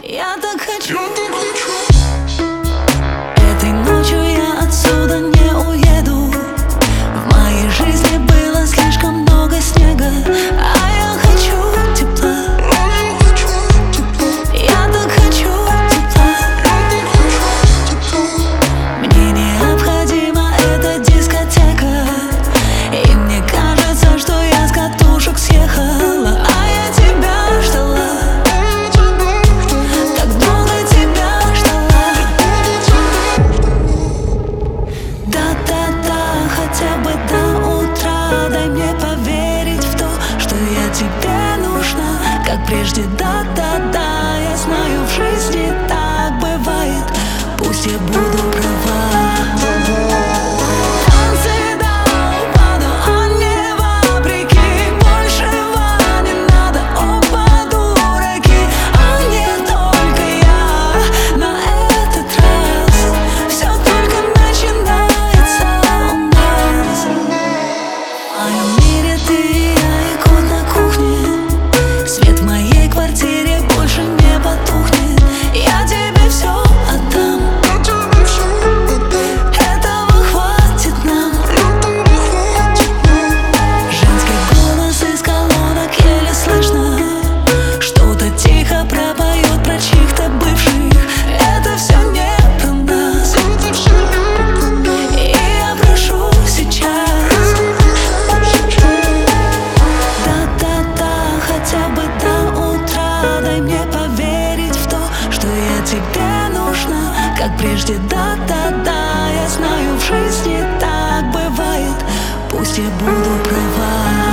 Я так хочу. Этой ночью я отсюда не уеду. В моей жизни было слишком много снега, а я хочу тепла. Я так хочу тепла. Мне необходима эта дискотека, и мне кажется, что я с катушек съехала. А я тебя ждала. Хотя бы до утра дай мне поверить в то, что я тебе нужна, как прежде. Да-да-да, я знаю, в жизни так бывает. Пусть я буду права. Тебе нужна, как прежде. Да-да-да, я знаю, в жизни так бывает. Пусть я буду права.